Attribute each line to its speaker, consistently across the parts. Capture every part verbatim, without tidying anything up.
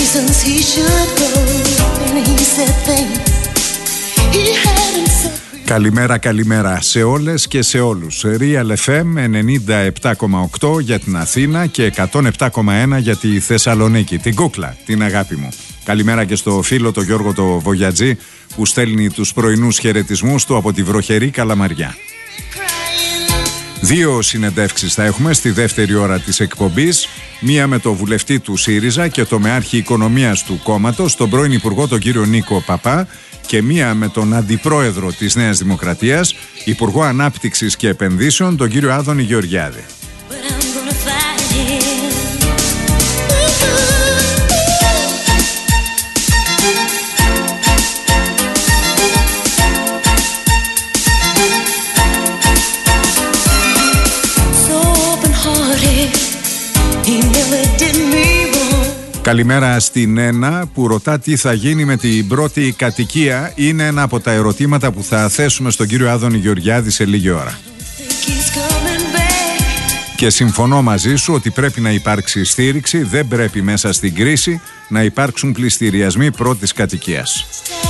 Speaker 1: Καλημέρα, καλημέρα σε όλες και σε όλους. Real εφ εμ ενενήντα επτά κόμμα οκτώ για την Αθήνα και εκατόν επτά κόμμα ένα για τη Θεσσαλονίκη. Την κούκλα, την αγάπη μου. Καλημέρα και στο φίλο το Γιώργο το Βογιατζή που στέλνει τους πρωινούς χαιρετισμούς του από τη βροχερή Καλαμαριά. Δύο συνεντεύξεις θα έχουμε στη δεύτερη ώρα της εκπομπής. Μία με το βουλευτή του ΣΥΡΙΖΑ και το μεάρχη οικονομίας του κόμματος, τον πρώην Υπουργό τον κύριο Νίκο Παπά, και μία με τον Αντιπρόεδρο της Νέας Δημοκρατίας, Υπουργό Ανάπτυξης και Επενδύσεων, τον κύριο Άδωνη Γεωργιάδη. Καλημέρα στην Ένα που ρωτά τι θα γίνει με την πρώτη κατοικία. Είναι ένα από τα ερωτήματα που θα θέσουμε στον κύριο Άδωνη Γεωργιάδη σε λίγη ώρα. Και συμφωνώ μαζί σου ότι πρέπει να υπάρξει στήριξη, δεν πρέπει μέσα στην κρίση να υπάρξουν πληστηριασμοί πρώτης κατοικίας.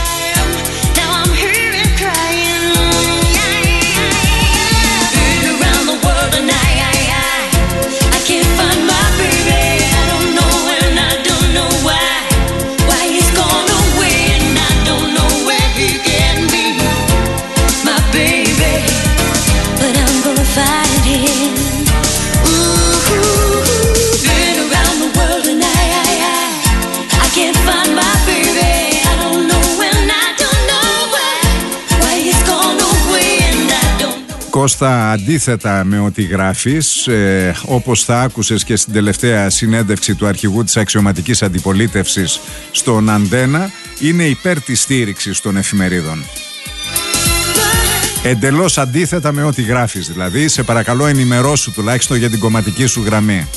Speaker 1: Κώστα, αντίθετα με ό,τι γράφεις, ε, όπως θα άκουσες και στην τελευταία συνέντευξη του αρχηγού της αξιωματικής αντιπολίτευσης στον Αντένα, είναι υπέρ της στήριξης των εφημερίδων. Εντελώς αντίθετα με ό,τι γράφεις, δηλαδή. Σε παρακαλώ, ενημερώσου τουλάχιστον για την κομματική σου γραμμή.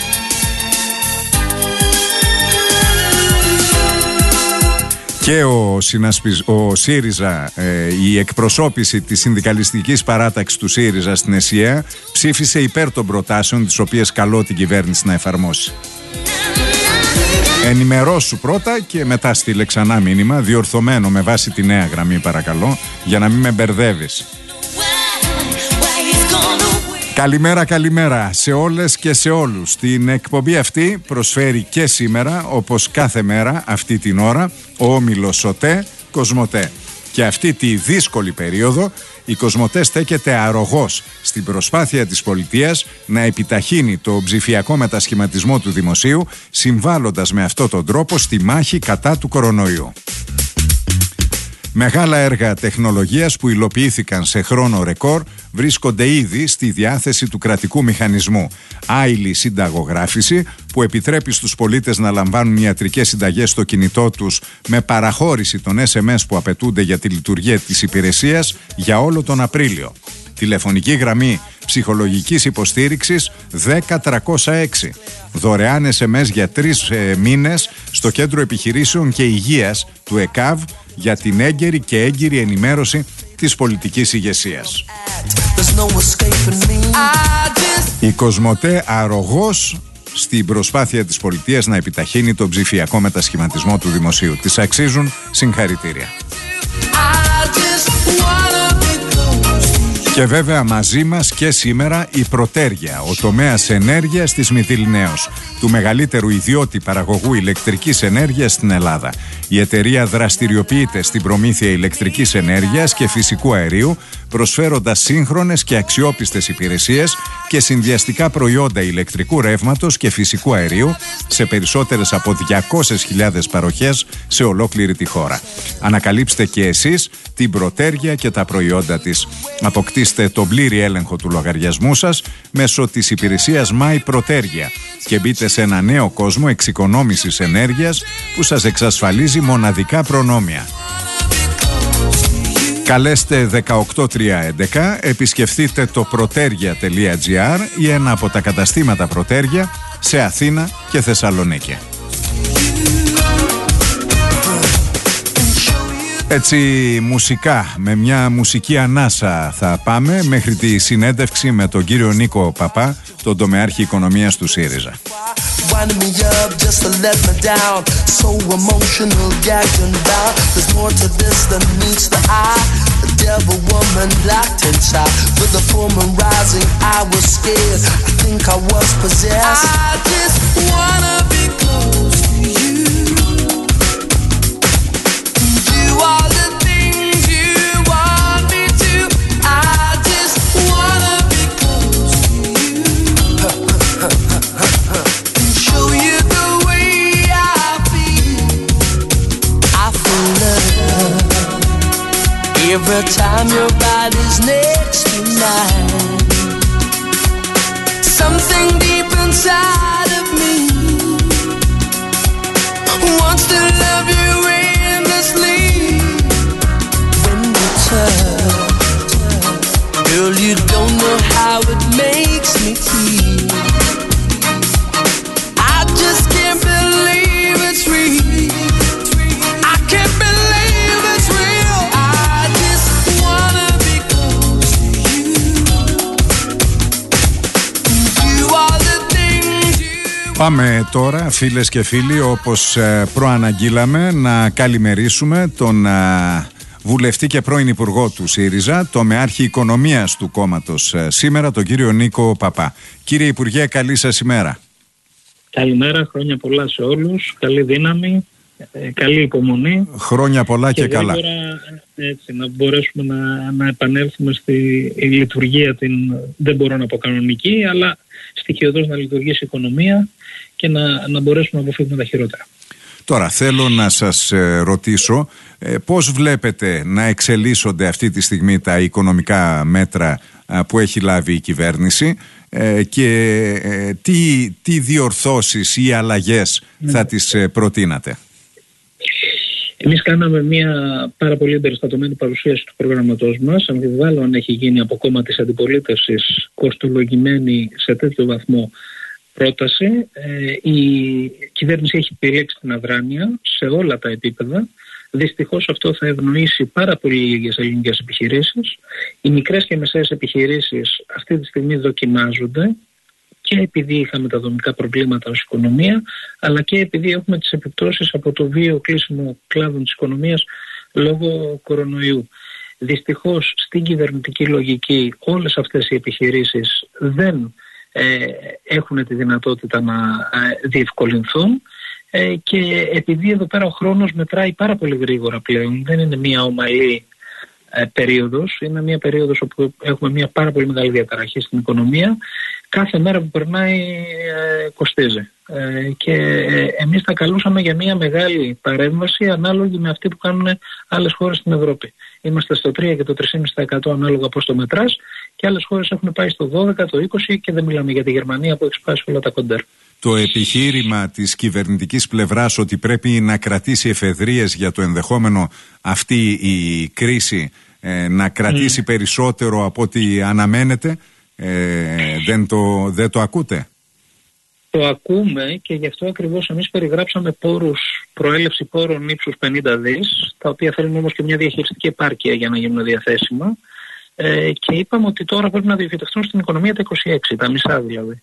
Speaker 1: Και ο, συνασπισ... ο ΣΥΡΙΖΑ, ε, η εκπροσώπηση της συνδικαλιστικής παράταξης του ΣΥΡΙΖΑ στην ΕΣΥΑ ψήφισε υπέρ των προτάσεων τις οποίες καλώ την κυβέρνηση να εφαρμόσει. Ενημερώσου πρώτα και μετά στείλε ξανά μήνυμα, διορθωμένο με βάση τη νέα γραμμή παρακαλώ, για να μην με μπερδεύεις. Καλημέρα, καλημέρα σε όλες και σε όλους. Την εκπομπή αυτή προσφέρει και σήμερα, όπως κάθε μέρα αυτή την ώρα, ο όμιλος ΣΟΤΕ Κοσμοτέ. Και αυτή τη δύσκολη περίοδο η Κοσμοτέ στέκεται αρρωγός στην προσπάθεια της πολιτείας να επιταχύνει το ψηφιακό μετασχηματισμό του δημοσίου, συμβάλλοντας με αυτόν τον τρόπο στη μάχη κατά του κορονοϊού. Μεγάλα έργα τεχνολογίας που υλοποιήθηκαν σε χρόνο ρεκόρ βρίσκονται ήδη στη διάθεση του κρατικού μηχανισμού. Άειλη συνταγογράφηση που επιτρέπει στους πολίτες να λαμβάνουν ιατρικές συνταγές στο κινητό τους με παραχώρηση των ες εμ ες που απαιτούνται για τη λειτουργία της υπηρεσίας για όλο τον Απρίλιο. Τηλεφωνική γραμμή ψυχολογικής υποστήριξης δέκα τριακόσια έξι. Δωρεάν ες εμ ες για τρεις ε, μήνες στο Κέντρο Επιχειρήσεων και Υγείας του ΕΚΑΒ για την έγκαιρη και έγκυρη ενημέρωση της πολιτικής ηγεσίας. Η Κοσμοτέ αρρωγός στην προσπάθεια της πολιτείας να επιταχύνει τον ψηφιακό μετασχηματισμό του δημοσίου. Της αξίζουν συγχαρητήρια. Και βέβαια μαζί μας και σήμερα η Πρωτέργεια, ο τομέας ενέργειας της Μυτιληναίος, του μεγαλύτερου ιδιώτη παραγωγού ηλεκτρικής ενέργειας στην Ελλάδα. Η εταιρεία δραστηριοποιείται στην προμήθεια ηλεκτρικής ενέργειας και φυσικού αερίου, προσφέροντας σύγχρονες και αξιόπιστες υπηρεσίες και συνδυαστικά προϊόντα ηλεκτρικού ρεύματος και φυσικού αερίου σε περισσότερες από διακόσιες χιλιάδες παροχές σε ολόκληρη τη χώρα. Ανακαλύψτε και εσείς την Πρωτέργεια και τα προϊόντα της. Αποκτήστε τον πλήρη έλεγχο του λογαριασμού σας μέσω της υπηρεσίας My Πρωτέργεια και μπείτε σε ένα νέο κόσμο εξοικονόμησης ενέργειας που σας εξασφαλίζει μοναδικά προνόμια. Καλέστε δεκαοκτώ τριακόσια έντεκα, επισκεφτείτε το πρωτέργεια τελεία τζι άρ ή ένα από τα καταστήματα Πρωτέργεια σε Αθήνα και Θεσσαλονίκη. Έτσι μουσικά, με μια μουσική ανάσα θα πάμε μέχρι τη συνέντευξη με τον κύριο Νίκο Παπά, τον τομεάρχη οικονομίας του ΣΥΡΙΖΑ.
Speaker 2: winding me up just to let me down. So emotional, gagged and bound. There's more to this than meets the eye. The devil woman locked inside. With the full moon rising, I was scared. I think I was possessed. I just wanna be close to you. Do all the things you want me to. I just wanna be close to you. And show you the way I feel. I feel love every time your body's next to mine. Something deep inside of me wants to love you endlessly. When you touch, girl, you don't know how it makes me feel. I just can't believe it's real. I can't believe it's real. I just wanna be close to you. Do all the things you.
Speaker 1: Πάμε τώρα, φίλες και φίλοι, όπως ε, προαναγγείλαμε, να καλημερίσουμε τον ε, βουλευτή και πρώην υπουργό του ΣΥΡΙΖΑ, το μεάρχη οικονομίας του κόμματος ε, σήμερα, τον κύριο Νίκο Παπά. Κύριε Υπουργέ, καλή σας ημέρα.
Speaker 3: Καλημέρα, χρόνια πολλά σε όλους, καλή δύναμη, ε, καλή υπομονή.
Speaker 1: Χρόνια πολλά και,
Speaker 3: και
Speaker 1: καλά.
Speaker 3: Γρήγορα, έτσι, να μπορέσουμε να, να επανέλθουμε στη λειτουργία, την, δεν μπορώ να πω κανονική, αλλά στοιχειοδός να λειτουργήσει η οικονομία και να, να μπορέσουμε να αποφύγουμε τα χειρότερα.
Speaker 1: Τώρα θέλω να σας ε, ρωτήσω ε, πώς βλέπετε να εξελίσσονται αυτή τη στιγμή τα οικονομικά μέτρα ε, που έχει λάβει η κυβέρνηση ε, και ε, τι, τι διορθώσεις ή αλλαγές mm. θα τις ε, προτείνατε.
Speaker 3: Εμείς κάναμε μια πάρα πολύ εμπεριστατωμένη παρουσίαση του προγραμματός μας. Αμφιβάλλω αν έχει γίνει από κόμμα της αντιπολίτευσης κοστολογημένη σε τέτοιο βαθμό πρόταση. Ε, η κυβέρνηση έχει επιλέξει την αδράνεια σε όλα τα επίπεδα. Δυστυχώς αυτό θα ευνοήσει πάρα πολύ λίγες ελληνικές επιχειρήσεις. Οι μικρές και μεσαίες επιχειρήσεις αυτή τη στιγμή δοκιμάζονται και επειδή είχαμε τα δομικά προβλήματα ως οικονομία, αλλά και επειδή έχουμε τις επιπτώσεις από το βίαιο κλείσιμο κλάδων της οικονομίας λόγω κορονοϊού. Δυστυχώς στην κυβερνητική λογική όλες αυτές οι επιχειρήσεις δεν ε, έχουν τη δυνατότητα να ε, διευκολυνθούν ε, και επειδή εδώ πέρα ο χρόνος μετράει πάρα πολύ γρήγορα πλέον, δεν είναι μια ομαλή ε, περίοδος, είναι μια περίοδος όπου έχουμε μια πάρα πολύ μεγάλη διαταραχή στην οικονομία. Κάθε μέρα που περνάει ε, κοστίζει ε, και ε, εμείς θα καλούσαμε για μια μεγάλη παρέμβαση ανάλογη με αυτή που κάνουν άλλες χώρες στην Ευρώπη. Είμαστε στο τρία και το τρία κόμμα πέντε τοις εκατό ανάλογα πώς το μετράς και άλλες χώρες έχουν πάει στο δώδεκα, το είκοσι και δεν μιλάμε για τη Γερμανία που έχει σπάσει όλα τα κοντέρ.
Speaker 1: Το επιχείρημα της κυβερνητικής πλευράς ότι πρέπει να κρατήσει εφεδρείες για το ενδεχόμενο αυτή η κρίση ε, να κρατήσει mm. περισσότερο από ό,τι αναμένεται, Ε, δεν, το, δεν το ακούτε?
Speaker 3: Το ακούμε και γι' αυτό ακριβώς εμείς περιγράψαμε πόρους, προέλευση πόρων ύψους πενήντα δις, τα οποία θέλουν όμως και μια διαχειριστική επάρκεια για να γίνουν διαθέσιμα ε, και είπαμε ότι τώρα πρέπει να διοχετευτούν στην οικονομία τα είκοσι έξι, τα μισά δηλαδή.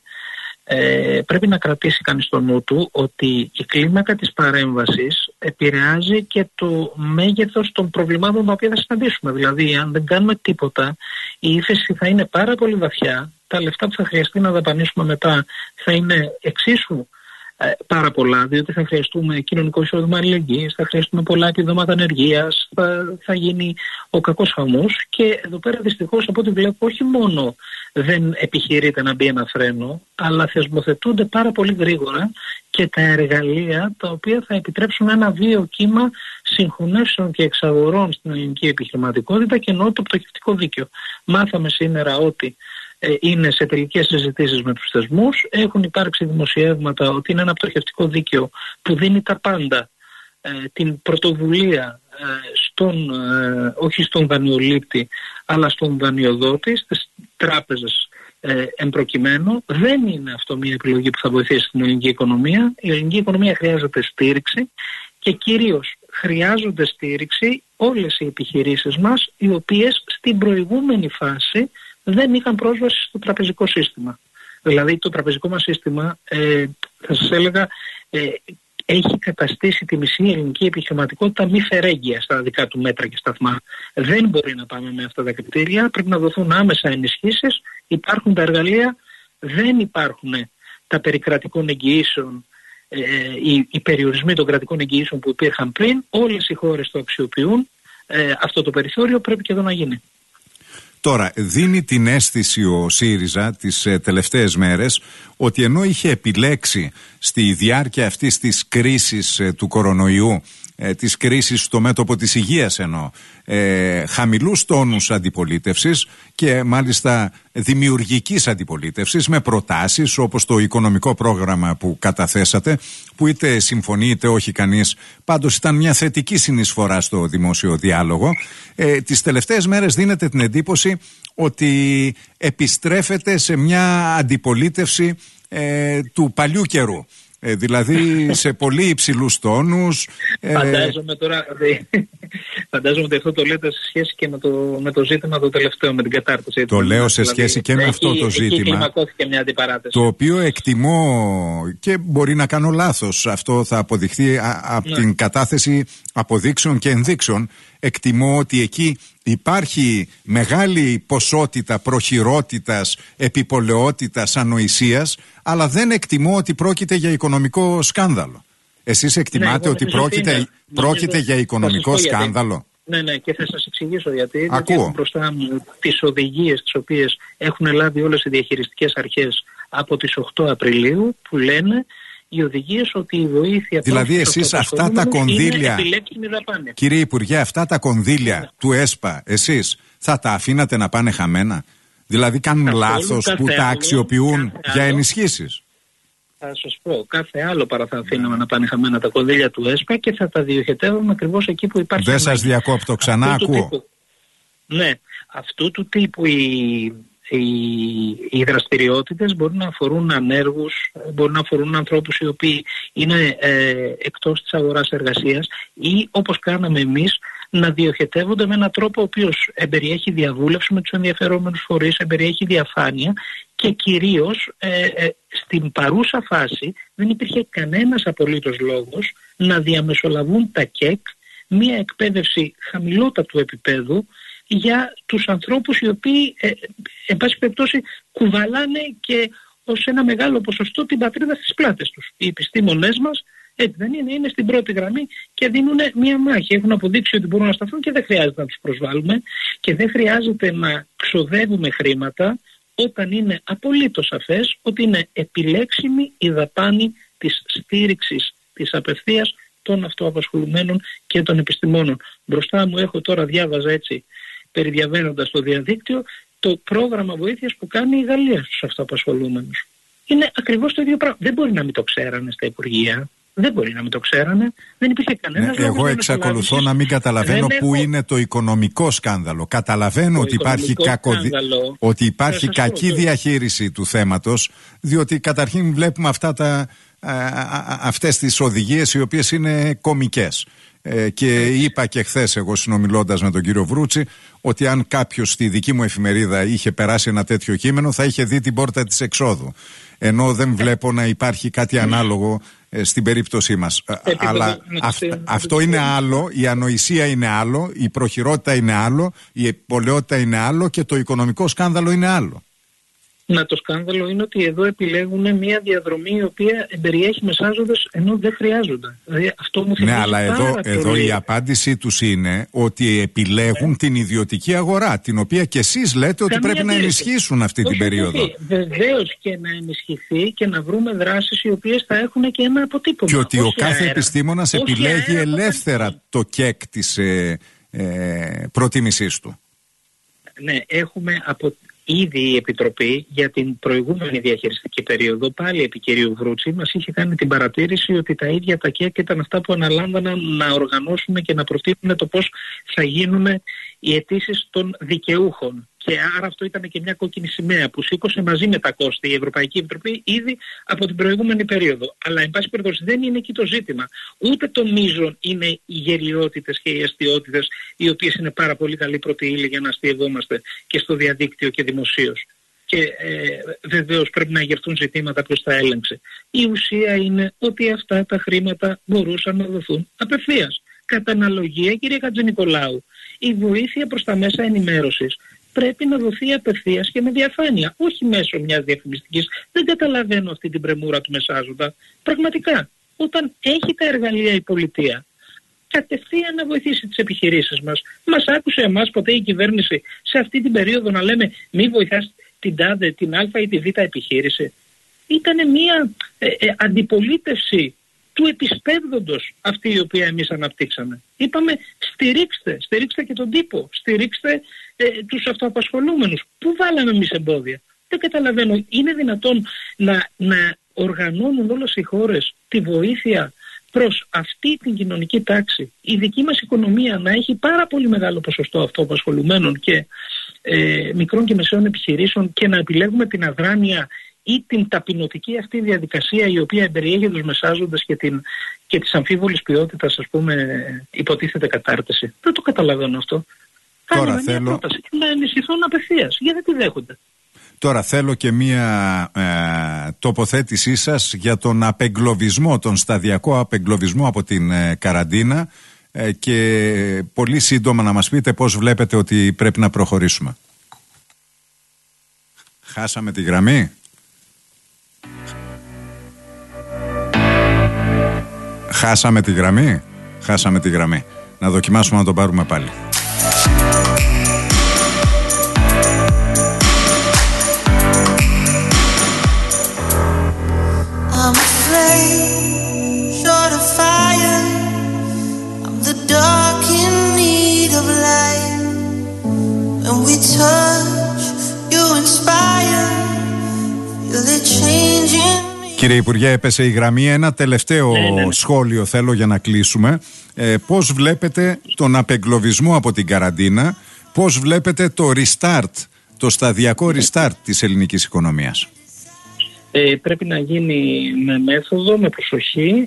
Speaker 3: Ε, πρέπει να κρατήσει κανείς στο νου του ότι η κλίμακα της παρέμβασης επηρεάζει και το μέγεθος των προβλημάτων τα οποία θα συναντήσουμε. Δηλαδή, αν δεν κάνουμε τίποτα, η ύφεση θα είναι πάρα πολύ βαθιά, τα λεφτά που θα χρειαστεί να δαπανίσουμε μετά θα είναι εξίσου ε, πάρα πολλά, διότι θα χρειαστούμε κοινωνικό εισόδημα αλληλεγγύης, θα χρειαστούμε πολλά επιδόματα ανεργίας, θα, θα γίνει ο κακός χαμός και εδώ πέρα δυστυχώς από ό,τι βλέπω όχι μόνο δεν επιχειρείται να μπει ένα φρένο, αλλά θεσμοθετούνται πάρα πολύ γρήγορα και τα εργαλεία τα οποία θα επιτρέψουν ένα βίαιο κύμα συγχωνεύσεων και εξαγορών στην ελληνική επιχειρηματικότητα και εννοώ το πτωχευτικό δίκαιο. Μάθαμε σήμερα ότι είναι σε τελικές συζητήσεις με τους θεσμούς. Έχουν υπάρξει δημοσιεύματα ότι είναι ένα πτωχευτικό δίκαιο που δίνει τα πάντα, ε, την πρωτοβουλία ε, στον, ε, όχι στον δανειολήπτη αλλά στον δανειοδότη, στις τράπεζες ε, εμπροκειμένου. Δεν είναι αυτό μια επιλογή που θα βοηθήσει την ελληνική οικονομία. Η ελληνική οικονομία χρειάζεται στήριξη και κυρίως χρειάζονται στήριξη όλες οι επιχειρήσεις μας, οι οποίες στην προηγούμενη φάση δεν είχαν πρόσβαση στο τραπεζικό σύστημα. Δηλαδή το τραπεζικό μας σύστημα, ε, θα σας έλεγα, ε, έχει καταστήσει τη μισή ελληνική επιχειρηματικότητα μη φερέγγια στα δικά του μέτρα και σταθμά. Δεν μπορεί να πάμε με αυτά τα κριτήρια, πρέπει να δοθούν άμεσα ενισχύσεις, υπάρχουν τα εργαλεία, δεν υπάρχουν τα περί κρατικών εγγυήσεων, ε, οι, οι περιορισμοί των κρατικών εγγυήσεων που υπήρχαν πριν, όλες οι χώρες το αξιοποιούν, ε, αυτό το περιθώριο πρέπει και εδώ να γίνει.
Speaker 1: Τώρα, δίνει την αίσθηση ο ΣΥΡΙΖΑ τις ε, τελευταίες μέρες ότι ενώ είχε επιλέξει στη διάρκεια αυτής της κρίσης ε, του κορονοϊού, ε, της κρίσης στο μέτωπο της υγείας εννοώ, ε, χαμηλούς τόνους αντιπολίτευσης και μάλιστα δημιουργικής αντιπολίτευσης με προτάσεις όπως το οικονομικό πρόγραμμα που καταθέσατε, που είτε συμφωνεί είτε όχι κανείς, πάντως ήταν μια θετική συνεισφορά στο δημόσιο διάλογο. Ε, τις τελευταίες μέρες δίνεται την εντύπωση ότι επιστρέφεται σε μια αντιπολίτευση ε, του παλιού καιρού. Ε, δηλαδή σε πολύ υψηλούς τόνους.
Speaker 3: Ε... Φαντάζομαι τώρα, φαντάζομαι ότι αυτό το λέτε σε σχέση και με το, με το ζήτημα το τελευταίο, με την κατάρτιση.
Speaker 1: Το λέω σε δηλαδή, σχέση και με αυτό εκεί, το ζήτημα,
Speaker 3: εκεί μια αντιπαράθεση.
Speaker 1: Το οποίο εκτιμώ και μπορεί να κάνω λάθος, αυτό θα αποδειχθεί από ναι. την κατάθεση αποδείξεων και ενδείξεων. Εκτιμώ ότι εκεί υπάρχει μεγάλη ποσότητα προχειρότητας, επιπολαιότητας, ανοησίας, αλλά δεν εκτιμώ ότι πρόκειται για οικονομικό σκάνδαλο. Εσείς εκτιμάτε ναι, ότι πρόκειται, είναι, πρόκειται νομίζω, για οικονομικό σκάνδαλο?
Speaker 3: Ναι, ναι, και θα σας εξηγήσω γιατί. Ακούω. Έχω μπροστά μου τις οδηγίες τις οποίες έχουν λάβει όλες οι διαχειριστικές αρχές από τις οκτώ Απριλίου, που λένε οι οδηγίες ότι η βοήθεια...
Speaker 1: Δηλαδή εσείς αυτά τα κονδύλια, κύριε Υπουργέ, αυτά τα κονδύλια yeah. του ΕΣΠΑ, εσείς θα τα αφήνατε να πάνε χαμένα? Δηλαδή κάνουν καθόλου, λάθος που τα αξιοποιούν για ενισχύσεις?
Speaker 3: Θα σας πω, κάθε άλλο παρά θα αφήναμε να πάνε χαμένα τα κονδύλια του ΕΣΠΑ και θα τα διοχετεύουμε ακριβώς εκεί που υπάρχει...
Speaker 1: Δεν σας διακόπτω, ξανά ακούω.
Speaker 3: Τύπου, ναι, αυτού του τύπου η... Οι, οι δραστηριότητες μπορούν να αφορούν ανέργους, μπορούν να αφορούν ανθρώπους οι οποίοι είναι ε, εκτός της αγοράς εργασίας ή όπως κάναμε εμείς να διοχετεύονται με έναν τρόπο ο οποίος εμπεριέχει διαβούλευση με τους ενδιαφερόμενους φορείς, εμπεριέχει διαφάνεια και κυρίως ε, ε, στην παρούσα φάση δεν υπήρχε κανένας απολύτως λόγος να διαμεσολαβούν τα ΚΕΚ μια εκπαίδευση χαμηλότατου επίπεδου για τους ανθρώπους οι οποίοι ε, εν πάση περιπτώσει κουβαλάνε και ως ένα μεγάλο ποσοστό την πατρίδα στις πλάτες τους. Οι επιστήμονές μας έτσι δεν είναι, είναι στην πρώτη γραμμή και δίνουν μια μάχη. Έχουν αποδείξει ότι μπορούν να σταθούν και δεν χρειάζεται να τους προσβάλλουμε και δεν χρειάζεται να ξοδεύουμε χρήματα όταν είναι απολύτως σαφές ότι είναι επιλέξιμη η δαπάνη της στήριξης της απευθείας των αυτοαπασχολουμένων και των επιστημόνων. Μπροστά μου έχω τώρα, διάβαζα έτσι περιδιαβαίνοντας το διαδίκτυο, το πρόγραμμα βοήθειας που κάνει η Γαλλία στους αυτοαπασχολούμενους. Είναι ακριβώς το ίδιο πράγμα. Δεν μπορεί να μην το ξέρανε στα Υπουργεία. Δεν μπορεί να μην το ξέρανε. Δεν υπήρχε κανένας.
Speaker 1: Ναι, εγώ εξακολουθώ να μην καταλαβαίνω δεν πού έχω... είναι το οικονομικό σκάνδαλο. Καταλαβαίνω το ότι υπάρχει, κακοδι... ότι υπάρχει κακή πω, διαχείριση του θέματος, διότι καταρχήν βλέπουμε αυτά τα, α, α, αυτές τις οδηγίες οι οποίες είναι κωμικές. Ε, και είπα και χθες εγώ συνομιλώντας με τον κύριο Βρούτσι ότι αν κάποιος στη δική μου εφημερίδα είχε περάσει ένα τέτοιο κείμενο θα είχε δει την πόρτα της εξόδου. Ενώ δεν βλέπω να υπάρχει κάτι ανάλογο ε, στην περίπτωσή μας. Επίπεδο, Αλλά αυ, αυτό είναι άλλο, η ανοησία είναι άλλο, η προχειρότητα είναι άλλο, η πολαιότητα είναι άλλο και το οικονομικό σκάνδαλο είναι άλλο.
Speaker 3: Να το σκάνδαλο είναι ότι εδώ επιλέγουν μια διαδρομή η οποία περιέχει μεσάζοντες ενώ δεν χρειάζονται. Δηλαδή αυτό μου θυμίζει.
Speaker 1: Ναι, αλλά εδώ, εδώ η απάντησή τους είναι ότι επιλέγουν ε. την ιδιωτική αγορά, την οποία και εσείς λέτε ότι Καμία πρέπει να ενισχύσουν αυτή όχι, την περίοδο.
Speaker 3: Βεβαίως και να ενισχυθεί και να βρούμε δράσεις οι οποίες θα έχουν και ένα αποτύπωμα.
Speaker 1: Και ότι όχι ο κάθε αέρα. επιστήμονας όχι επιλέγει ελεύθερα το κεκ της ε, ε, προτίμησής του.
Speaker 3: Ναι, έχουμε από... Ήδη η Επιτροπή για την προηγούμενη διαχειριστική περίοδο, πάλι επί κυρίου Βρούτσι, μας είχε κάνει την παρατήρηση ότι τα ίδια τα ΚΕΚ ήταν αυτά που αναλάμβαναν να οργανώσουμε και να προτείνουν το πώς θα γίνουν οι αιτήσεις των δικαιούχων. Και άρα αυτό ήταν και μια κόκκινη σημαία που σήκωσε μαζί με τα κόστη η Ευρωπαϊκή Επιτροπή ήδη από την προηγούμενη περίοδο. Αλλά εν πάση περιπτώσει δεν είναι εκεί το ζήτημα. Ούτε το μείζον είναι οι γελοιότητες και οι αστιότητες, οι οποίες είναι πάρα πολύ καλή πρώτη ύλη για να αστειευόμαστε και στο διαδίκτυο και δημοσίως. και ε, βεβαίως πρέπει να γερθούν ζητήματα ποιος θα έλεγξε. Η ουσία είναι ότι αυτά τα χρήματα μπορούσαν να δοθούν απευθείας. Κατά αναλογία, κύριε Χατζηνικολάου, η βοήθεια προς τα μέσα ενημέρωσης πρέπει να δοθεί απευθείας και με διαφάνεια, όχι μέσω μιας διαφημιστικής. Δεν καταλαβαίνω αυτή την πρεμούρα του μεσάζοντα. Πραγματικά, όταν έχει τα εργαλεία η πολιτεία, κατευθείαν να βοηθήσει τις επιχειρήσεις μας. Μας άκουσε εμάς ποτέ η κυβέρνηση σε αυτή την περίοδο να λέμε μη βοηθάς την τάδε, την α ή τη β επιχείρηση? Ήτανε μια ε, ε, αντιπολίτευση του επισπεύδοντος αυτή η οποία εμείς αναπτύξαμε. Είπαμε στηρίξτε, στηρίξτε και τον τύπο, στηρίξτε ε, τους αυτοαπασχολούμενους. Πού βάλαμε εμείς εμπόδια? Δεν καταλαβαίνω. Είναι δυνατόν να, να οργανώνουν όλες οι χώρες τη βοήθεια προς αυτή την κοινωνική τάξη? Η δική μας οικονομία να έχει πάρα πολύ μεγάλο ποσοστό αυτοαπασχολουμένων και ε, μικρών και μεσαίων επιχειρήσεων και να επιλέγουμε την αδράνεια ή την ταπεινωτική αυτή διαδικασία η οποία περιέχει τους μεσάζοντες και, την, και της αμφίβολης ποιότητας, ας πούμε, υποτίθεται κατάρτιση. Δεν το καταλαβαίνω αυτό.
Speaker 1: Τώρα
Speaker 3: Κάνουμε
Speaker 1: θέλω...
Speaker 3: μια πρόταση να ενισχυθούν απευθείας. Γιατί δεν τη δέχονται?
Speaker 1: Τώρα θέλω και μία ε, τοποθέτησή σας για τον απεγκλωβισμό, τον σταδιακό απεγκλωβισμό από την ε, καραντίνα ε, και πολύ σύντομα να μας πείτε πώς βλέπετε ότι πρέπει να προχωρήσουμε. Χάσαμε τη γραμμή. Χάσαμε τη γραμμή. Χάσαμε τη γραμμή. Να δοκιμάσουμε να τον πάρουμε πάλι. Κύριε Υπουργέ, έπεσε η γραμμή. Ένα τελευταίο ναι, ναι. σχόλιο θέλω για να κλείσουμε. Ε, πώς βλέπετε τον απεγκλωβισμό από την καραντίνα, πώς βλέπετε το restart, το σταδιακό restart της ελληνικής οικονομίας?
Speaker 3: Ε, πρέπει να γίνει με μέθοδο, με προσοχή.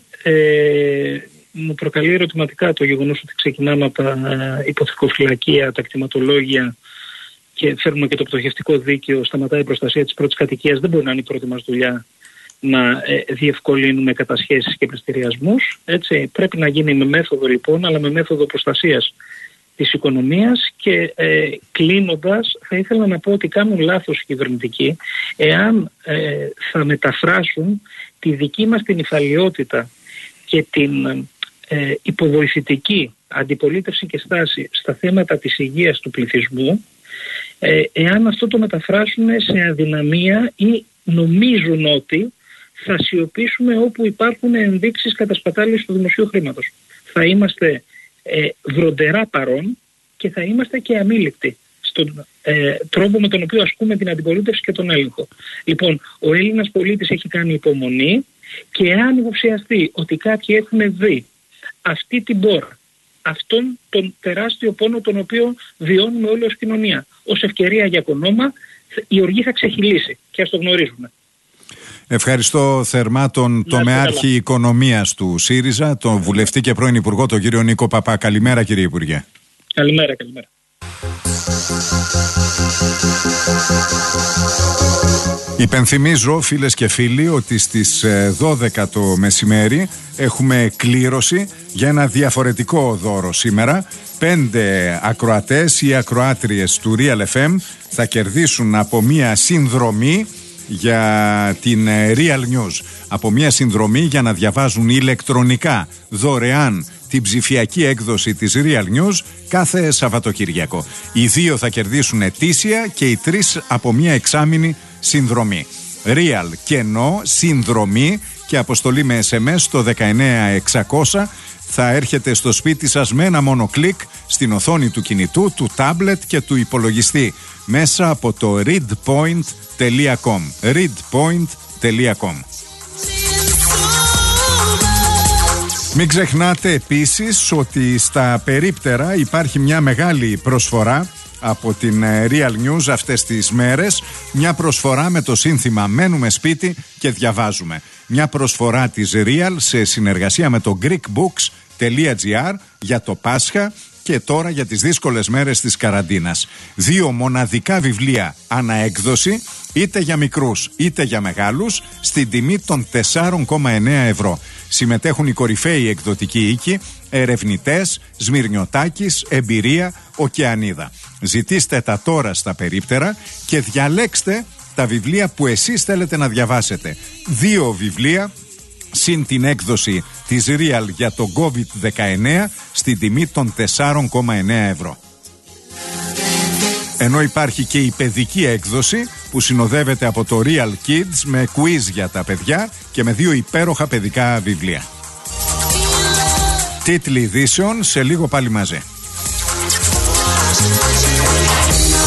Speaker 3: Ε, μου προκαλεί ερωτηματικά το γεγονός ότι ξεκινάμε από τα υποθηκοφυλακεία, τα κτηματολόγια και φέρνουμε και το πτωχευτικό δίκαιο, σταματάει η προστασία της πρώτης κατοικίας. Δεν μπορεί να είναι η πρώτη μας δουλειά να ε, διευκολύνουμε κατασχέσεις και πληστηριασμούς. Έτσι, πρέπει να γίνει με μέθοδο λοιπόν, αλλά με μέθοδο προστασίας της οικονομίας. Και ε, κλείνοντας, θα ήθελα να πω ότι κάνουν λάθος οι κυβερνητικοί εάν ε, θα μεταφράσουν τη δική μας την υφαλιότητα και την ε, υποβοηθητική αντιπολίτευση και στάση στα θέματα της υγείας του πληθυσμού, ε, εάν αυτό το μεταφράσουν σε αδυναμία ή νομίζουν ότι θα σιωπήσουμε όπου υπάρχουν ενδείξεις κατασπατάλησης του δημοσίου χρήματος. Θα είμαστε ε, βροντερά παρόν και θα είμαστε και αμήλικτοι στον ε, τρόπο με τον οποίο ασκούμε την αντιπολίτευση και τον έλεγχο. Λοιπόν, ο Έλληνας πολίτης έχει κάνει υπομονή και αν υποψιαστεί ότι κάποιοι έχουν δει αυτή την πόρα, αυτόν τον τεράστιο πόνο τον οποίο βιώνουμε όλοι ως κοινωνία, ως ευκαιρία για κονόμα, η οργή θα ξεχυλήσει και ας το γνωρίζουμε. Ευχαριστώ θερμά τον τομεάρχη οικονομίας του ΣΥΡΙΖΑ, τον βουλευτή και πρώην Υπουργό, τον κύριο Νίκο Παπά. Καλημέρα, κύριε Υπουργέ. Καλημέρα, καλημέρα. Υπενθυμίζω, φίλες και φίλοι, ότι στις δώδεκα το μεσημέρι έχουμε κλήρωση για ένα διαφορετικό δώρο σήμερα. Πέντε ακροατές ή ακροάτριες του Real εφ εμ θα κερδίσουν από μία συνδρομή για την Real News, από μια συνδρομή για να διαβάζουν ηλεκτρονικά δωρεάν την ψηφιακή έκδοση της Real News κάθε Σαββατοκύριακο. Οι δύο θα κερδίσουν ετήσια και οι τρεις από μια εξάμηνη συνδρομή. Real κενό συνδρομή και αποστολή με ες εμ ες στο δεκαεννέα εξακόσια θα έρχεται στο σπίτι σας με ένα μόνο κλικ στην οθόνη του κινητού, του τάμπλετ και του υπολογιστή μέσα από το readpoint τελεία com. readpoint τελεία com. Μην ξεχνάτε επίσης ότι στα περίπτερα υπάρχει μια μεγάλη προσφορά από την Real News αυτές τις μέρες, μια προσφορά με το σύνθημα «Μένουμε σπίτι και διαβάζουμε». Μια προσφορά της Real σε συνεργασία με το greekbooks τελεία gr για το Πάσχα
Speaker 1: και τώρα για τις δύσκολες μέρες της καραντίνας. Δύο μοναδικά βιβλία ανά έκδοση, είτε για μικρούς είτε για μεγάλους, στην τιμή των τέσσερα κόμμα εννέα ευρώ. Συμμετέχουν οι κορυφαίοι εκδοτικοί οίκοι, ερευνητές, Σμυρνιωτάκης, Εμπειρία, Οκεανίδα. Ζητήστε τα τώρα στα περίπτερα και διαλέξτε τα βιβλία που εσείς θέλετε να διαβάσετε. Δύο βιβλία συν την έκδοση της Real για το κόβιντ δεκαεννέα στην τιμή των τέσσερα κόμμα εννέα ευρώ. Ενώ υπάρχει και η παιδική έκδοση που συνοδεύεται από το Real Kids με quiz για τα παιδιά και με δύο υπέροχα παιδικά βιβλία. Τίτλοι ειδήσεων σε λίγο πάλι μαζί.